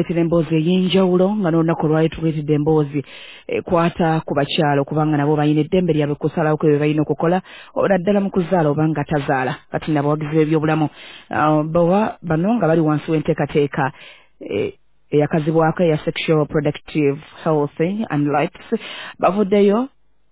tuletera emboozi ey'enjawulo nga n'olunaku lwali tuletedde emboozi ekwata ku bakyala okubanga nabo balina eddembe lyabwe kusalawo kwe balina okukola oba ddala mu kuzaala oba nga tazaala kati n'abawagizi b'ebyobulamu bano nga bali wansi w'enteekateeka eyakazibwako eya sexual reproductive health and rights bavuddeyo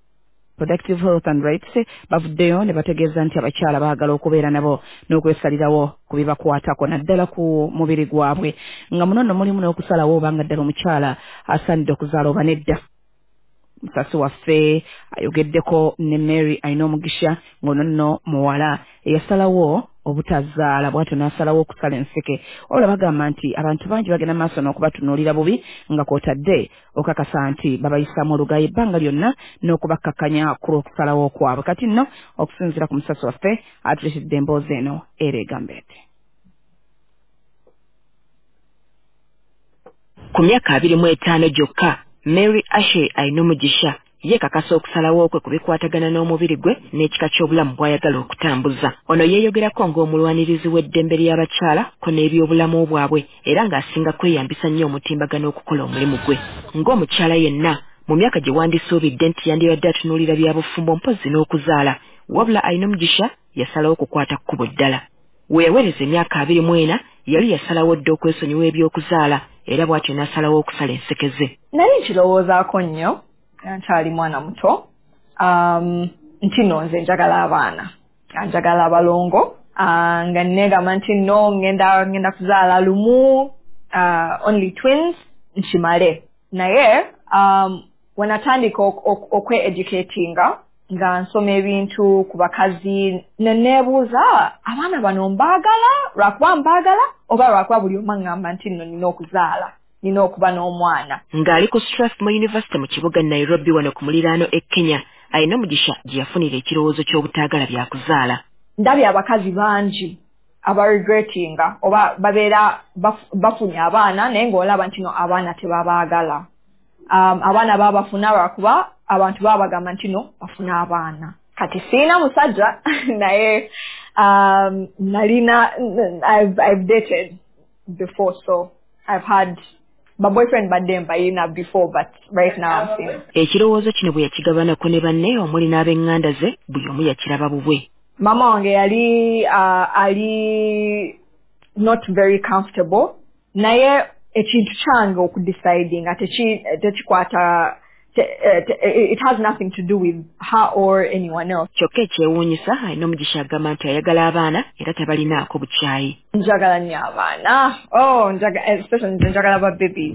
ne bategeeza nti abakyala baagala okubeera nabo n'okwesalirawo ku bibakwatako naddala ku mubiri gwabwe nga muno nno mulimu n'okusalawo obanga ddala omukyala asaanidde okuzaala oba nedda. Musasi waffe ayogeddeko ne Mary ayina omugisha ng'ono nno muwala eyasalawo obutazaala bw'atyo n'asalawo okusala enseke. Olwo bagamba nti abantu bangi bagenda maaso n'okubatunuulira bubi nga kw'otadde okakasa nti babayisaamu olugayi ebbanga lyonna n'okubakkakkanya ku lw'okusalawo kwabwe. Kati nno okusinziira ku musasi waffe atuletedde emboozi eno era egamba eti. Ku myaka 25 gyokka Mary Ashe ayina omugisha yeekakasa okusalawo kwe ku bikwatagana n'omubiri gwe n'ekika ky'obulamu bw'ayagala okutambuza. Ono yeeyogerako ng'omulwanirizi w'eddembe ly'abakyala ko n'ebyobulamu bwabwe era ng'asinga kweyambisa nnyo omutimbagano okukola omulimu gwe. Ng'omukyala yenna mu myaka gye wandisuubidde nti yandibadde atunuulira bya bufumbo mpozzi n'okuzaala wabula ayina omugisha yasalawo okukwata kkubo ddala. We yaweereza emyaka 24 yali yasalawo dda okwesonyiwa eby'okuzaala era bw'atyo n'asalawo okusala enseke ze. Nali nkirowoozaako nnyo nkyali mwana muto nti nno nze njagala abaana njagala abalongo nga neegamba nti nno ngenda kuzaala lumu only twins nkimale naye wenatandika okwe-educatinga nga nsoma ebintu ku bakazi neneebuuza abaana bano mbaagala lwakuba mbaagala oba lwakuba buli omu aŋŋamba nti nno nina okuzaala nina okuba n'omwana. Ng'ali ku Strathmore University mu kibuga Nairobi wano ku muliraano e Kenya ayina omugisha gye yafunira ekirowoozo ky'obutaagala bya kuzaala. Ndabye abakazi bangi abaregretinga oba babeera bafunye abaana naye ng'olaba nti no abaana tebabaagala. Abaana babafuna lwakuba abantu babagamba nti no bafuna abaana. Kati siina musajja naye I've dated before, so I've had my boyfriend badde mbayina before, but right now I'm single. Ekirowoozo kino bwe yakigabanako ne banne omuli n'ab'eŋŋanda ze buli omu yakiraba bubwe. Mama wange ali not very comfortable naye ekintu kyange okudecidinga tekikwata it has nothing to do with her or anyone else. Kyokka ekyewuunyisa alina omugisha agamba nti ayagala abaana era tabalinaako bukyayi. Njagala nnyo abaana. Especially njagala babies.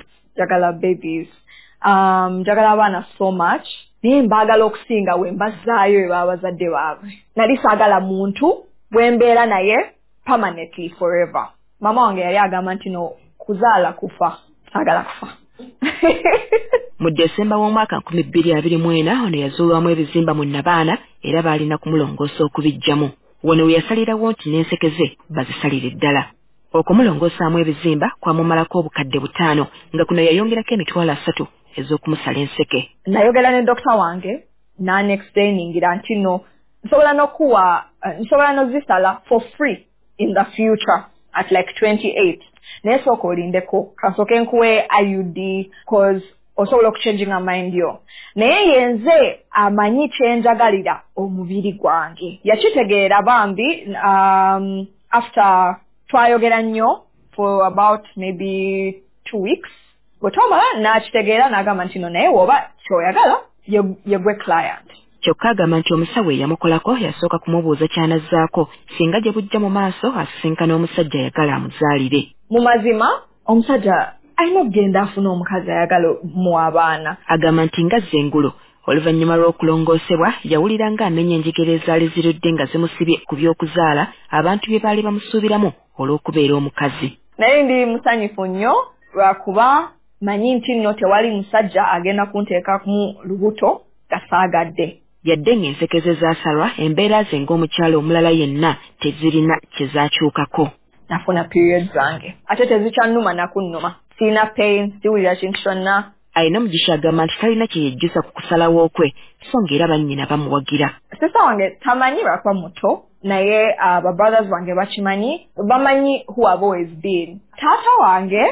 Njagala abaana so much. Naye mbaagala okusinga we mbazaayo we baba bazadde baabwe. Nali saagala muntu bwe mbeera naye permanently forever. Mama wange yali agamba nti no kuzaala kufa. Saagala kufa. Mu Desemba w'omwaka 2024 ono yazuulwamu ebizimba mu Nabaana era baalina kumulongoosa okubiggyamu. Wano we yasalirawo nti n'enseke ze bazisalire ddala. Okumulongoosaamu ebizimba kwamumalako obukadde 5 nga kuno yayongerako emitwalo 3 ez'okumusala enseke. Nayogera ne dokita wange n'anexplainingira nti no nsobola n'ozisala for free in the future at like 28. Naye sooka olindeko kasooke nkuwe IUD cause osobola okuchanginga mind yo. Naye yenze amanyi kyenjagalira omubiri gwange. Yakitegeera bambi after twayogera nnyo for about maybe 2 weeks. Bwetomala n'akitegeera n'agamba nti no naye woba kyoyagala yegwe client. Kyokka agamba nti omusawo eyamukolako yasooka kumubuuza kyanazzaako singa gye bujja mu maaso asisinkana omusajja ayagala amuzaalire. Mu mazima omusajja alina okugenda afuna omukazi ayagala mu abaana. Agamba nti nga zzengulu oluvannyuma lw'okulongoosebwa yawulira ng'amenya enjegere ezaali zirudde nga zimusibye ku by'okuzaala abantu bye baali bamusuubiramu olw'okubeera omukazi. Naye ndi musanyufu nnyo lwakuba manyi nti nno tewali musajja agenda kunteeka mu lubuto gasaagadde. Yadde ng'enseke ze zaasalwa embeera ze ng'omukyala omulala yenna tezirina kye zaakyukako. Nafuna periods zange ate tezikyannuma nakunnuma. Sina pain, siwulira kintu kyonna. Ayina omugisha agamba nti talina kye yejjusa ku kusalawo kwe so ng'era bannyina bamuwagira. Sisa wange tamanyi lwakuba muto naye ba brothers wange bakimanyi bamanyi who I've always been. Taata wange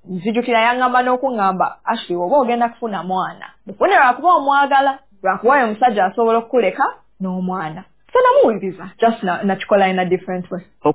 nzijukira yangamba n'okungamba Ashley oba ogenda kufuna mwana mufune lwakuba omwagala lwakuba oyo omusajja asobola okukuleka n'omwana so namuwuliriza just nakikola in a different way.